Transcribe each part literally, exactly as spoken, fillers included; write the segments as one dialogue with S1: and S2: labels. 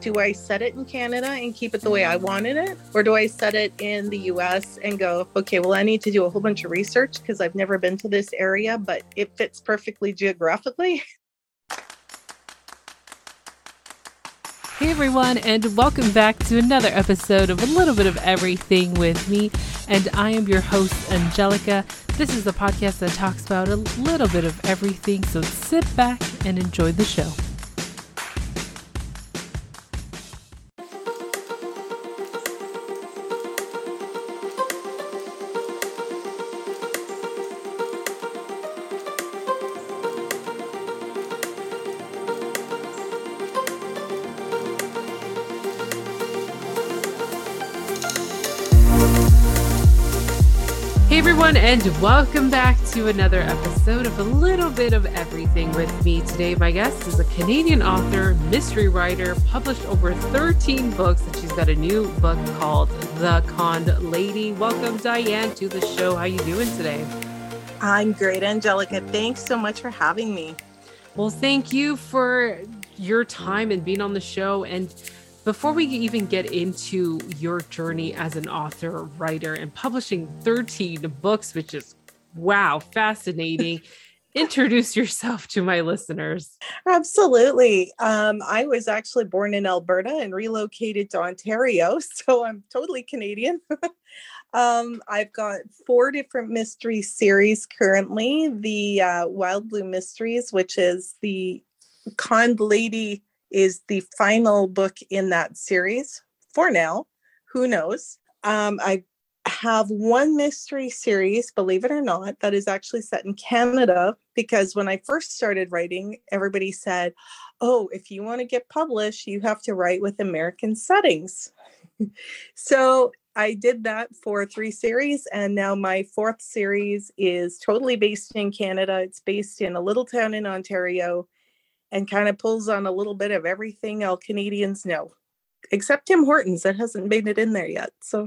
S1: Do I set it in Canada and keep it the way I wanted it? Or do I set it in the U S and go, okay, well, I need to do a whole bunch of research because I've never been to this area, but it fits perfectly geographically?
S2: Hey everyone, and welcome back to another episode of A Little Bit of Everything with me. And I am your host, Angelica. This is the podcast that talks about a little bit of everything, so sit back and enjoy the show. Hey everyone, and welcome back to another episode of A Little Bit of Everything with me. Today, my guest is a Canadian author, mystery writer, published over thirteen books, and she's got a new book called The Conned Lady. Welcome, Diane, to the show. How you doing today?
S1: I'm great, Angelica. Thanks so much for having me.
S2: Well, thank you for your time and being on the show. And before we even get into your journey as an author, writer, and publishing thirteen books, which is, wow, fascinating, introduce yourself to my listeners.
S1: Absolutely. Um, I was actually born in Alberta and relocated to Ontario, so I'm totally Canadian. um, I've got four different mystery series currently. The uh, Wild Blue Mysteries, which is the Conned Lady, is the final book in that series for now. Who knows? Um, I have one mystery series, believe it or not, that is actually set in Canada, because when I first started writing, everybody said, oh, if you want to get published, you have to write with American settings. So I did that for three series, and now my fourth series is totally based in Canada. It's based in a little town in Ontario, and kind of pulls on a little bit of everything all Canadians know, except Tim Hortons. That hasn't made it in there yet. So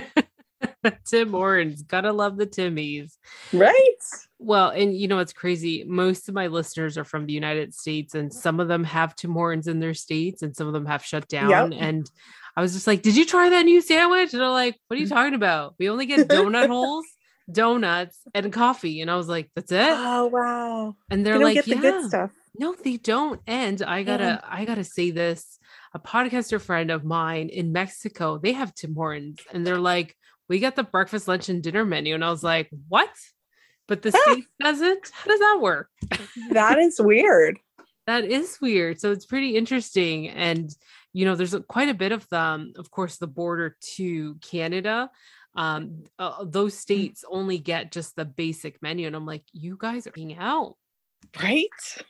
S2: Tim Hortons, gotta love the Timmies.
S1: Right?
S2: Well, and you know, it's crazy. Most of my listeners are from the United States, and some of them have Tim Hortons in their states, and some of them have shut down. Yep. And I was just like, did you try that new sandwich? And they're like, what are you talking about? We only get donut holes, donuts, and coffee. And I was like, that's it?
S1: Oh, wow.
S2: And they're
S1: they don't
S2: like,
S1: get the
S2: yeah.
S1: good stuff.
S2: No, they don't. And I gotta, yeah. I gotta say this, a podcaster friend of mine in Mexico, they have Tim Hortons, and they're like, we got the breakfast, lunch, and dinner menu. And I was like, what? But the state doesn't? How does that work?
S1: That is weird.
S2: That is weird. So it's pretty interesting. And, you know, there's a, quite a bit of them, of course, the border to Canada. Um, uh, those states only get just the basic menu. And I'm like, you guys are being out.
S1: Right?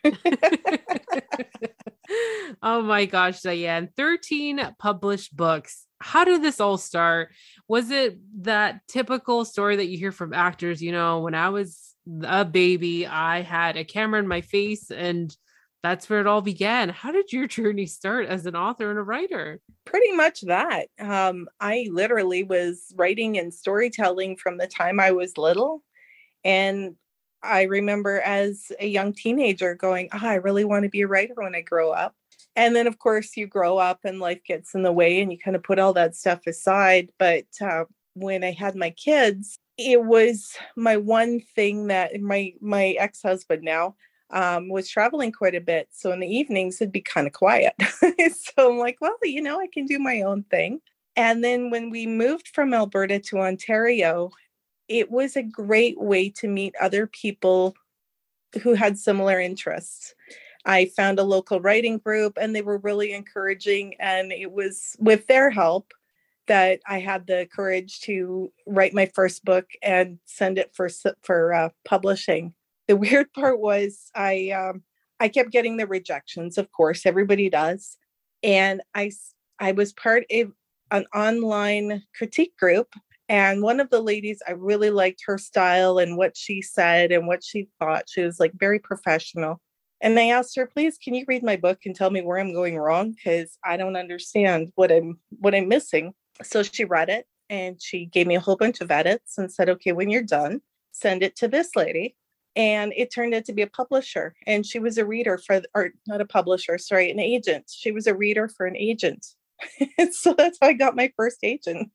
S2: Oh my gosh, Diane, thirteen published books. How did this all start? Was it that typical story that you hear from actors? You know, when I was a baby, I had a camera in my face, and that's where it all began. How did your journey start as an author and a writer?
S1: Pretty much that. Um, I literally was writing and storytelling from the time I was little. And I remember as a young teenager going, oh, I really want to be a writer when I grow up. And then, of course, you grow up and life gets in the way and you kind of put all that stuff aside. But uh, when I had my kids, it was my one thing that my, my ex-husband now um, was traveling quite a bit. So in the evenings, it'd be kind of quiet. So I'm like, well, you know, I can do my own thing. And then when we moved from Alberta to Ontario, it was a great way to meet other people who had similar interests. I found a local writing group, and they were really encouraging. And it was with their help that I had the courage to write my first book and send it for for uh, publishing. The weird part was I um, I kept getting the rejections. Of course, everybody does. And I I was part of an online critique group. And one of the ladies, I really liked her style and what she said and what she thought. She was like very professional. And I asked her, please, can you read my book and tell me where I'm going wrong? Because I don't understand what I'm what I'm missing. So she read it, and she gave me a whole bunch of edits and said, okay, when you're done, send it to this lady. And it turned out to be a publisher. And she was a reader for, or not a publisher, sorry, an agent. She was a reader for an agent. So that's how I got my first agent.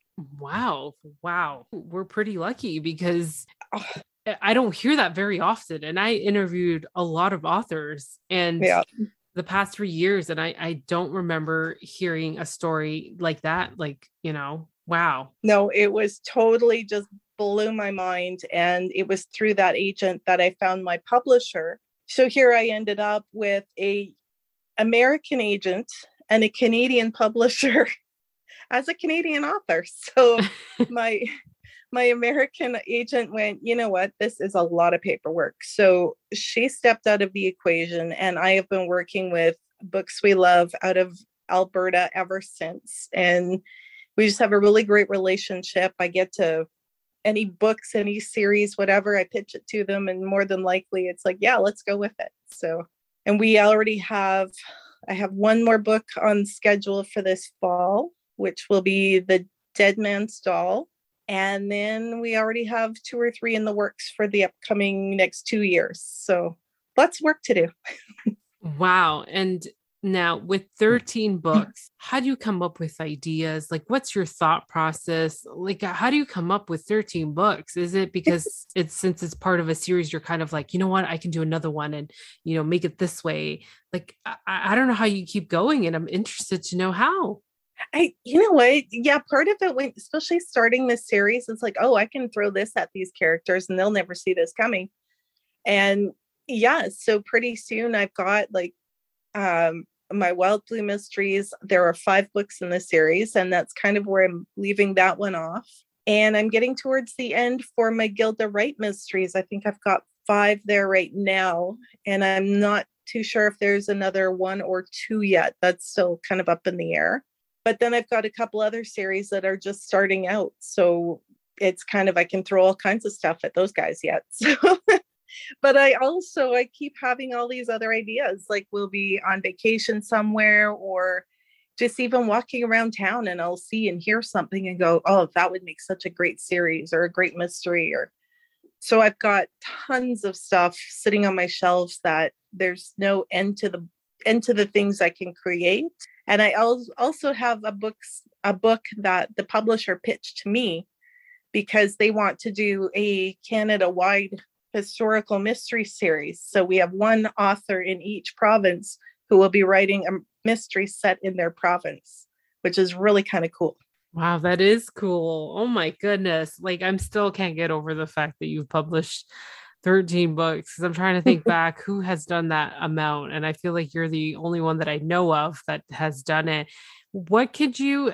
S2: Wow. Wow. We're pretty lucky because
S1: Oh,
S2: I don't hear that very often. And I interviewed a lot of authors and
S1: yeah.
S2: the past three years, and I, I don't remember hearing a story like that. Like, you know, wow.
S1: No, it was totally just blew my mind. And it was through that agent that I found my publisher. So here I ended up with a American agent and a Canadian publisher as a Canadian author. So my my American agent went, you know what, this is a lot of paperwork. So she stepped out of the equation, and I have been working with Books We Love out of Alberta ever since. And we just have a really great relationship. I get to any books, any series, whatever, I pitch it to them. And more than likely, it's like, yeah, let's go with it. So, and we already have, I have one more book on schedule for this fall, which will be The Dead Man's Doll. And then we already have two or three in the works for the upcoming next two years. So lots of work to do.
S2: Wow. And now with thirteen books, how do you come up with ideas? Like, what's your thought process? Like, how do you come up with thirteen books? Is it because it's, since it's part of a series, you're kind of like, you know what, I can do another one and, you know, make it this way. Like, I, I don't know how you keep going, and I'm interested to know how.
S1: I, you know what? Yeah, part of it, when, especially starting this series, it's like, oh, I can throw this at these characters and they'll never see this coming. And yeah, so pretty soon I've got like um, my Wild Blue Mysteries. There are five books in the series, and that's kind of where I'm leaving that one off. And I'm getting towards the end for my Gilda Wright Mysteries. I think I've got five there right now, and I'm not too sure if there's another one or two yet. That's still kind of up in the air. But then I've got a couple other series that are just starting out. So it's kind of, I can throw all kinds of stuff at those guys yet. So, but I also, I keep having all these other ideas, like we'll be on vacation somewhere, or just even walking around town and I'll see and hear something and go, oh, that would make such a great series or a great mystery. Or so I've got tons of stuff sitting on my shelves that there's no end to the end to the things I can create. And I also have a books a book that the publisher pitched to me because they want to do a Canada-wide historical mystery series. So we have one author in each province who will be writing a mystery set in their province, which is really kind of cool.
S2: Wow, that is cool. Oh my goodness. Like, I'm still can't get over the fact that you've published thirteen books, because I'm trying to think back who has done that amount. And I feel like you're the only one that I know of that has done it. What could you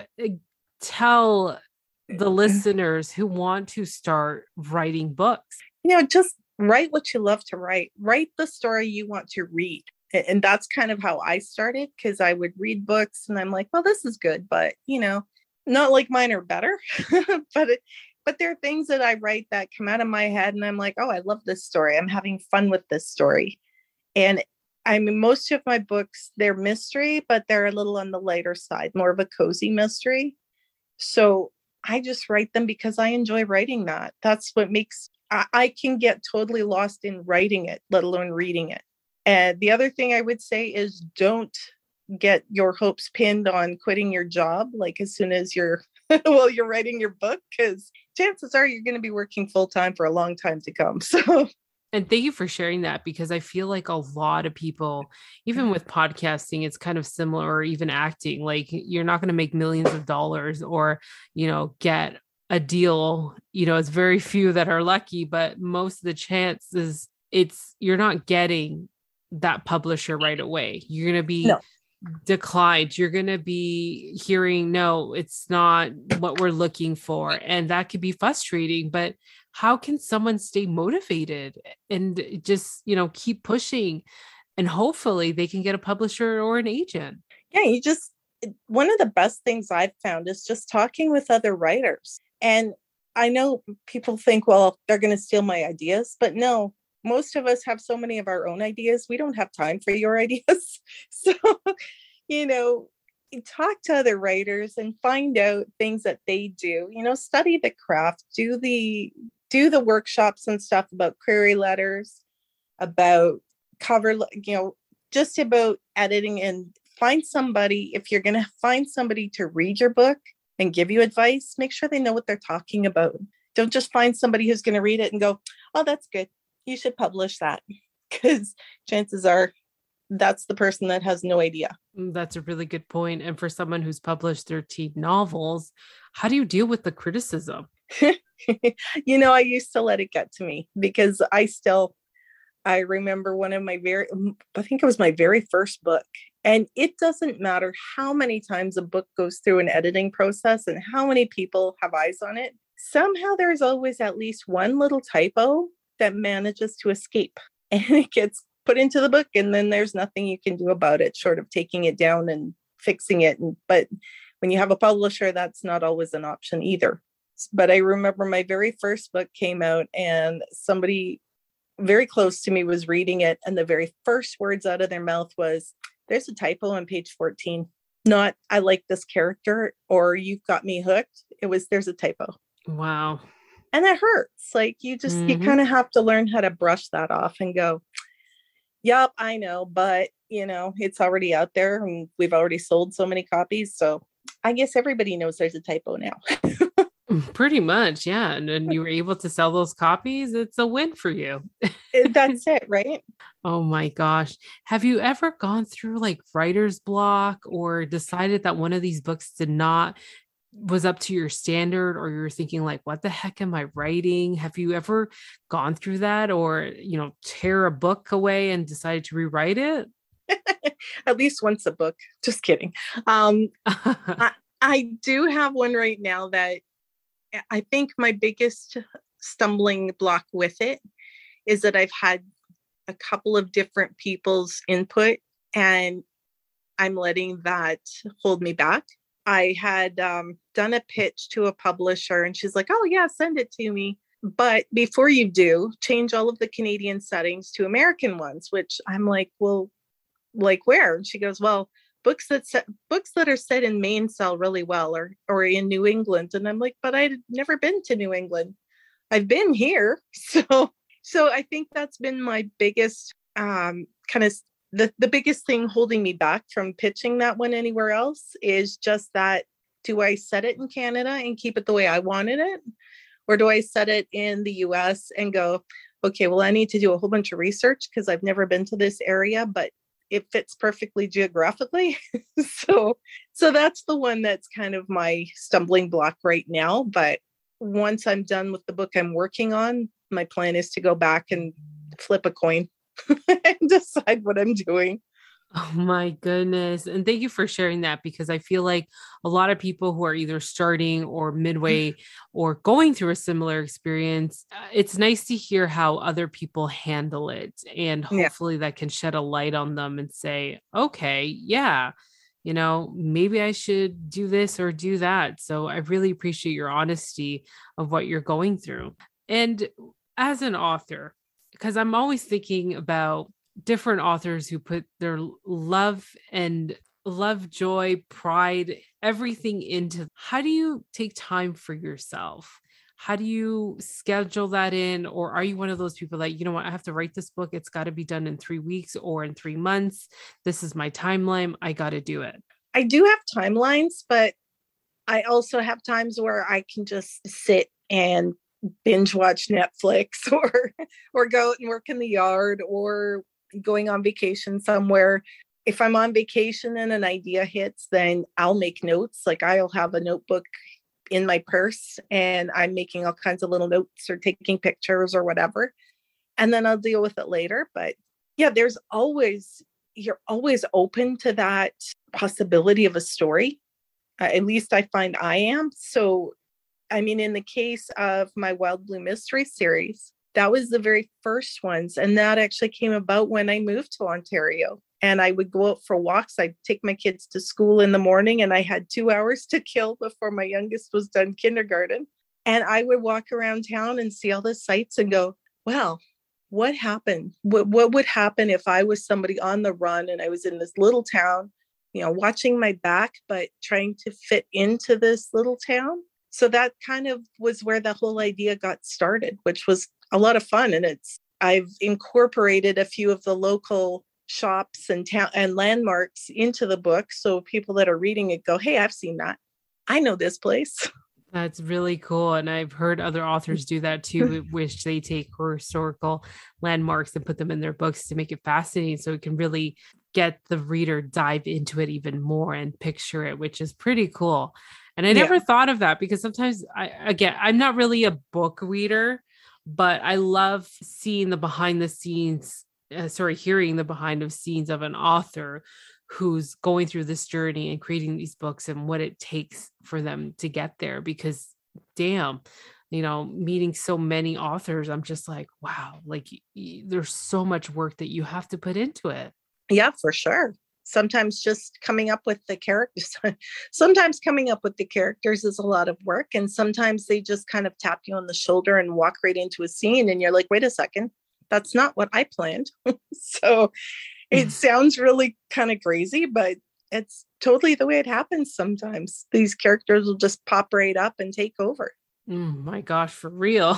S2: tell the listeners who want to start writing books?
S1: You know, just write what you love to write. Write the story you want to read. And that's kind of how I started, because I would read books and I'm like, well, this is good, but, you know, not like mine are better. but it, But there are things that I write that come out of my head and I'm like, oh, I love this story. I'm having fun with this story. And I mean, most of my books, they're mystery, but they're a little on the lighter side, more of a cozy mystery. So I just write them because I enjoy writing that. That's what makes, I, I can get totally lost in writing it, let alone reading it. And the other thing I would say is don't get your hopes pinned on quitting your job, like as soon as you're well, you're writing your book, because chances are you're going to be working full time for a long time to come. So,
S2: and thank you for sharing that, because I feel like a lot of people, even with podcasting, it's kind of similar, or even acting, like you're not going to make millions of dollars or, you know, get a deal. You know, it's very few that are lucky, but most of the chances it's you're not getting that publisher right away. You're going to be no. declined. You're going to be hearing, no, it's not what we're looking for. And that could be frustrating, but how can someone stay motivated and just, you know, keep pushing, and hopefully they can get a publisher or an agent?
S1: Yeah, you just, one of the best things I've found is just talking with other writers. And I know people think, well, they're going to steal my ideas, but no, most of us have so many of our own ideas. We don't have time for your ideas. So, you know, talk to other writers and find out things that they do, you know, study the craft, do the, do the workshops and stuff about query letters, about cover, you know, just about editing, and find somebody. If you're going to find somebody to read your book and give you advice, make sure they know what they're talking about. Don't just find somebody who's going to read it and go, oh, that's good, you should publish that. Because chances are that's the person that has no idea.
S2: That's a really good point. And for someone who's published thirteen novels, how do you deal with the criticism?
S1: You know, I used to let it get to me, because I still, I remember one of my very, I think it was my very first book. And it doesn't matter how many times a book goes through an editing process and how many people have eyes on it. Somehow there's always at least one little typo that manages to escape, and it gets put into the book, and then there's nothing you can do about it short of taking it down and fixing it. And, but when you have a publisher, that's not always an option either. But I remember my very first book came out, and somebody very close to me was reading it, and the very first words out of their mouth was, there's a typo on page fourteen. Not, I like this character, or you've got me hooked. It was, there's a typo.
S2: Wow.
S1: And it hurts. Like, you just, mm-hmm. you kind of have to learn how to brush that off and go, yep, I know, but you know, it's already out there and we've already sold so many copies. So I guess everybody knows there's a typo now.
S2: Pretty much. Yeah. And, and you were able to sell those copies. It's a win for you.
S1: That's it, right?
S2: Oh my gosh. Have you ever gone through like writer's block, or decided that one of these books did not, was up to your standard, or you're thinking like, what the heck am I writing? Have you ever gone through that, or, you know, tear a book away and decided to rewrite it?
S1: At least once a book. Just kidding. Um, I, I do have one right now that I think my biggest stumbling block with it is that I've had a couple of different people's input, and I'm letting that hold me back. I had um, done a pitch to a publisher, and she's like, oh yeah, send it to me. But before you do, change all of the Canadian settings to American ones, which I'm like, well, like where? And she goes, well, books that set, books that are set in Maine sell really well, or or in New England. And I'm like, but I'd never been to New England. I've been here. So so I think that's been my biggest um, kind of the, the biggest thing holding me back from pitching that one anywhere else is just that, do I set it in Canada and keep it the way I wanted it? Or do I set it in the U S and go, okay, well, I need to do a whole bunch of research because I've never been to this area, but it fits perfectly geographically. so, so that's the one that's kind of my stumbling block right now. But once I'm done with the book I'm working on, my plan is to go back and flip a coin and decide what I'm doing.
S2: Oh my goodness. And thank you for sharing that, because I feel like a lot of people who are either starting or midway or going through a similar experience, it's nice to hear how other people handle it. And hopefully yeah. that can shed a light on them and say, okay, yeah, you know, maybe I should do this or do that. So I really appreciate your honesty of what you're going through. And as an author, because I'm always thinking about different authors who put their love and love, joy, pride, everything into, how do you take time for yourself? How do you schedule that in? Or are you one of those people that, you know what, I have to write this book. It's got to be done in three weeks or in three months. This is my timeline. I got to do it.
S1: I do have timelines, but I also have times where I can just sit and binge watch Netflix or, or go out and work in the yard or going on vacation somewhere. If I'm on vacation and an idea hits, then I'll make notes. Like I'll have a notebook in my purse and I'm making all kinds of little notes or taking pictures or whatever. And then I'll deal with it later. But yeah, there's always, you're always open to that possibility of a story. Uh, at least I find I am. So, I mean, in the case of my Wild Blue Mystery series, that was the very first ones. And that actually came about when I moved to Ontario. And I would go out for walks. I'd take my kids to school in the morning and I had two hours to kill before my youngest was done kindergarten. And I would walk around town and see all the sights and go, well, what happened? What, what would happen if I was somebody on the run and I was in this little town, you know, watching my back, but trying to fit into this little town? So that kind of was where the whole idea got started, which was a lot of fun. And it's, I've incorporated a few of the local shops and town and landmarks into the book. So people that are reading it go, hey, I've seen that. I know this place.
S2: That's really cool. And I've heard other authors do that too, which they take historical landmarks and put them in their books to make it fascinating. So it can really get the reader dive into it even more and picture it, which is pretty cool. And I never yeah. thought of that because sometimes I, again, I'm not really a book reader, but I love seeing the behind the scenes, uh, sorry, hearing the behind the scenes of an author who's going through this journey and creating these books and what it takes for them to get there. Because damn, you know, meeting so many authors, I'm just like, wow, like y- there's so much work that you have to put into it.
S1: Yeah, for sure. Sometimes just coming up with the characters, sometimes coming up with the characters is a lot of work. And sometimes they just kind of tap you on the shoulder and walk right into a scene. And you're like, wait a second, that's not what I planned. So it sounds really kind of crazy, but it's totally the way it happens sometimes. These characters will just pop right up and take over.
S2: Oh my gosh, for real.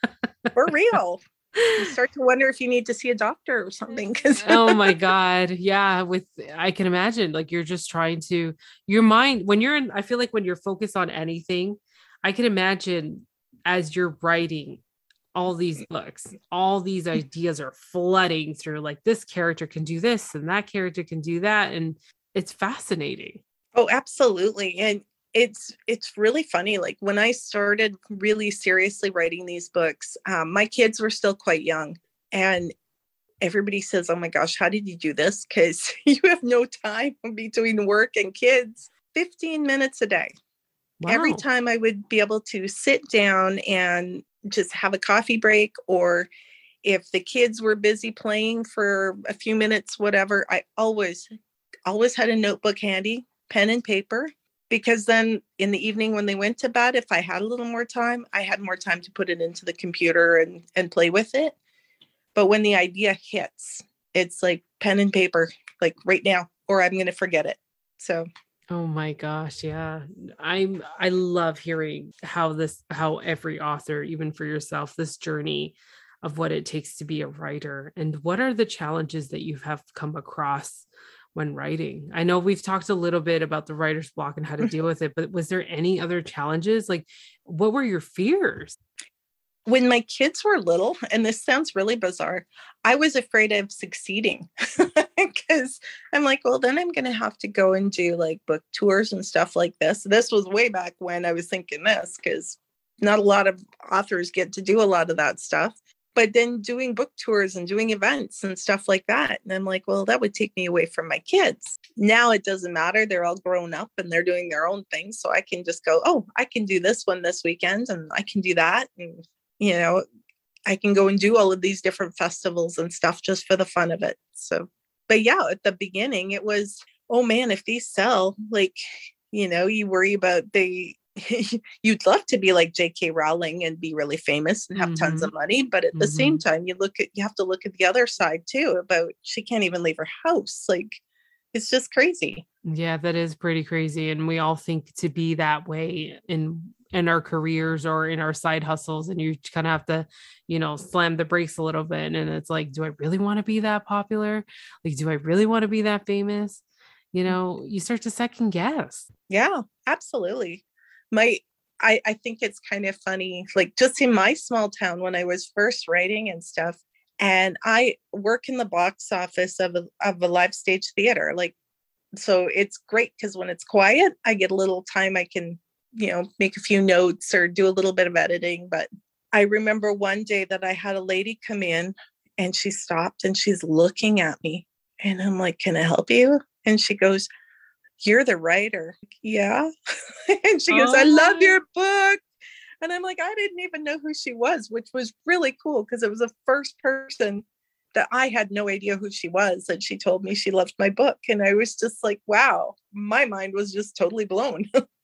S1: For real. You start to wonder if you need to see a doctor or something.
S2: Oh my God. Yeah. With, I can imagine like you're just trying to, your mind, when you're in, I feel like when you're focused on anything, I can imagine as you're writing all these books, all these ideas are flooding through, like this character can do this and that character can do that. And it's fascinating.
S1: Oh, absolutely. And it's, it's really funny. Like when I started really seriously writing these books, um, my kids were still quite young, and everybody says, oh my gosh, how did you do this? Because you have no time between work and kids. fifteen minutes a day. Wow. Every time I would be able to sit down and just have a coffee break, or if the kids were busy playing for a few minutes, whatever, I always, always had a notebook handy, pen and paper, because then in the evening when they went to bed, if I had a little more time, I had more time to put it into the computer and, and play with it. But when the idea hits, it's like pen and paper, like right now, or I'm going to forget it. So.
S2: Oh my gosh. Yeah. I'm, I love hearing how this, how every author, even for yourself, this journey of what it takes to be a writer, and what are the challenges that you have come across when writing. I know we've talked a little bit about the writer's block and how to deal with it, but was there any other challenges? Like, what were your fears?
S1: When my kids were little, and this sounds really bizarre, I was afraid of succeeding because I'm like, well, then I'm going to have to go and do like book tours and stuff like this. This was way back when I was thinking this, because not a lot of authors get to do a lot of that stuff. But then doing book tours and doing events and stuff like that. And I'm like, well, that would take me away from my kids. Now it doesn't matter. They're all grown up and they're doing their own thing. So I can just go, oh, I can do this one this weekend and I can do that. And, you know, I can go and do all of these different festivals and stuff just for the fun of it. So, but yeah, at the beginning it was, oh man, if these sell, like, you know, you worry about they, you'd love to be like J K Rowling and be really famous and have mm-hmm. tons of money. But at mm-hmm. the same time, you look at, you have to look at the other side too, about she can't even leave her house. Like, it's just crazy.
S2: Yeah, that is pretty crazy. And we all think to be that way in, in our careers or in our side hustles. And you kind of have to, you know, slam the brakes a little bit. And it's like, do I really want to be that popular? Like, do I really want to be that famous? You know, you start to second guess.
S1: Yeah, absolutely. My, I, I think it's kind of funny, like just in my small town when I was first writing and stuff, and I work in the box office of a, of a live stage theater. Like, so it's great because when it's quiet, I get a little time. I can, you know, make a few notes or do a little bit of editing. But I remember one day that I had a lady come in and she stopped and she's looking at me and I'm like, can I help you? And she goes, you're the writer. Yeah. And she goes, oh. I love your book. And I'm like, I didn't even know who she was, which was really cool because it was the first person that I had no idea who she was. And she told me she loved my book. And I was just like, wow, my mind was just totally blown.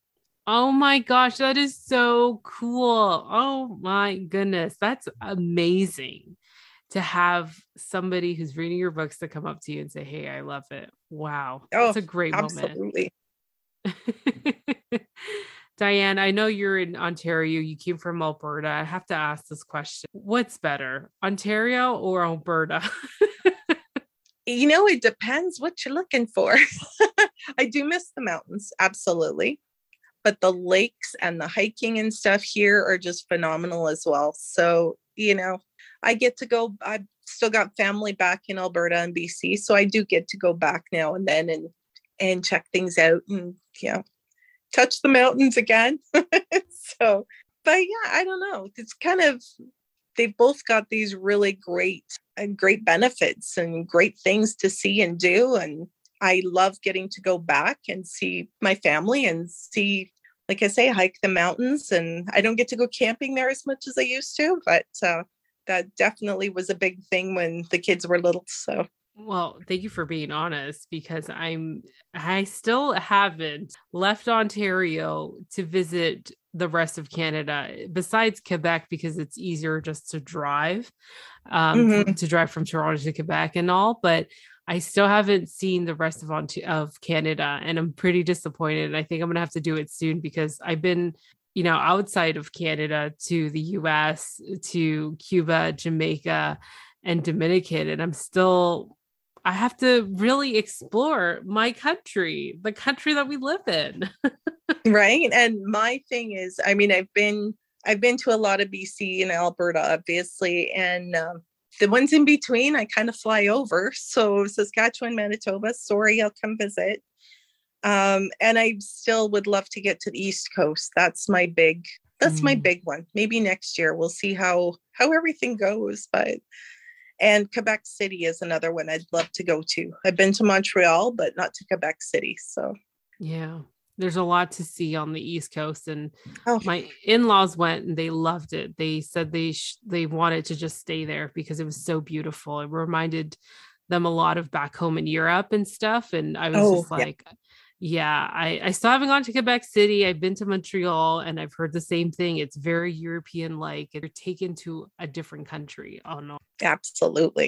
S2: Oh my gosh, that is so cool. Oh my goodness. That's amazing to have somebody who's reading your books to come up to you and say, hey, I love it. Wow.
S1: Oh,
S2: that's a great
S1: absolutely.
S2: moment. Diane, I know you're in Ontario. You came from Alberta. I have to ask this question. What's better, Ontario or Alberta?
S1: You know, it depends what you're looking for. I do miss the mountains, absolutely. But the lakes and the hiking and stuff here are just phenomenal as well. So, you know, I get to go, I've still got family back in Alberta and B C. So I do get to go back now and then and, and check things out and, you know, touch the mountains again. So, but yeah, I don't know. It's kind of, they've both got these really great and great benefits and great things to see and do. And I love getting to go back and see my family and see, like I say, hike the mountains. And I don't get to go camping there as much as I used to, but uh, that definitely was a big thing when the kids were little. So.
S2: Well, thank you for being honest, because I'm, I still haven't left Ontario to visit the rest of Canada besides Quebec, because it's easier just to drive, um, mm-hmm. to drive from Toronto to Quebec and all, but I still haven't seen the rest of, Ont- of Canada, and I'm pretty disappointed. I think I'm going to have to do it soon, because I've been, you know, outside of Canada to the U S, to Cuba, Jamaica, and Dominican, and I'm still, I have to really explore my country, the country that we live in.
S1: Right. And my thing is, I mean, I've been, I've been to a lot of B C and Alberta, obviously. And um, the ones in between, I kind of fly over. So Saskatchewan, Manitoba, sorry, I'll come visit. Um, and I still would love to get to the East Coast. That's my big, that's mm. my big one. Maybe next year we'll see how, how everything goes, but and Quebec City is another one I'd love to go to. I've been to Montreal, but not to Quebec City. So,
S2: yeah, there's a lot to see on the East Coast. And
S1: oh.
S2: my in-laws went and they loved it. They said they sh- they wanted to just stay there because it was so beautiful. It reminded them a lot of back home in Europe and stuff. And I was
S1: oh,
S2: just like, yeah. Yeah, I, I still haven't gone to Quebec City. I've been to Montreal and I've heard the same thing. It's very European-like. You're taken to a different country. Oh, no.
S1: Absolutely.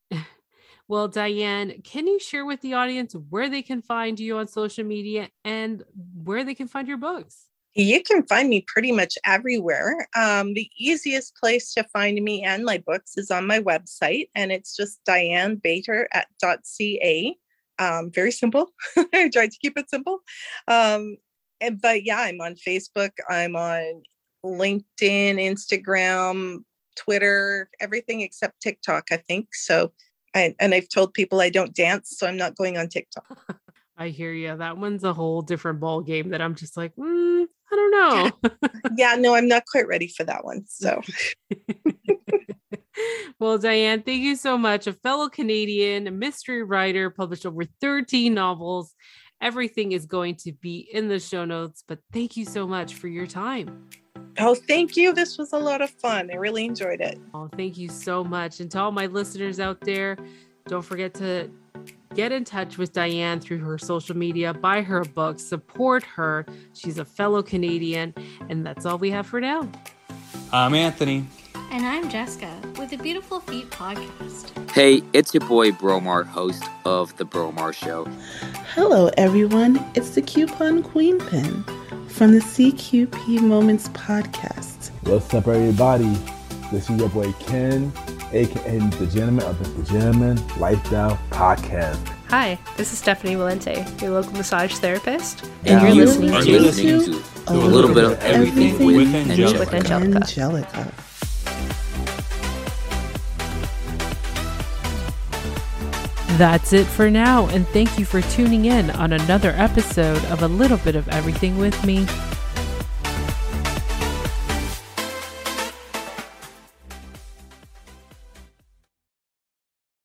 S2: Well, Diane, can you share with the audience where they can find you on social media and where they can find your books?
S1: You can find me pretty much everywhere. Um, the easiest place to find me and my books is on my website, and it's just diane bater at .ca. Um, very simple. I tried to keep it simple. Um, and, but yeah, I'm on Facebook. I'm on LinkedIn, Instagram, Twitter, everything except TikTok, I think. So, I, and I've told people I don't dance, so I'm not going on TikTok.
S2: I hear you. That one's a whole different ball game that I'm just like, mm, I don't know.
S1: Yeah, no, I'm not quite ready for that one. So.
S2: Well, Diane, thank you so much. A fellow Canadian, a mystery writer, published over thirteen novels. Everything is going to be in the show notes, but thank you so much for your time.
S1: Oh, thank you. This was a lot of fun. I really enjoyed it.
S2: Oh, thank you so much. And to all my listeners out there, don't forget to get in touch with Diane through her social media, buy her book, support her. She's a fellow Canadian. And that's all we have for now.
S3: I'm Anthony.
S4: And I'm Jessica with the Beautiful Feet podcast.
S5: Hey, it's your boy Bromar, host of The Bromar Show.
S6: Hello, everyone. It's the Coupon Queen Pin from the C Q P Moments podcast.
S7: What's up, everybody? This is your boy Ken, aka the Gentleman of the Gentleman Lifestyle Podcast.
S8: Hi, this is Stephanie Valente, your local massage therapist,
S5: and
S8: now
S5: you're
S8: listening
S5: are
S8: to,
S5: listening to a little, little bit of everything, everything with, Angelica.
S8: with Angelica.
S6: Angelica.
S2: That's it for now, and thank you for tuning in on another episode of A Little Bit of Everything with me,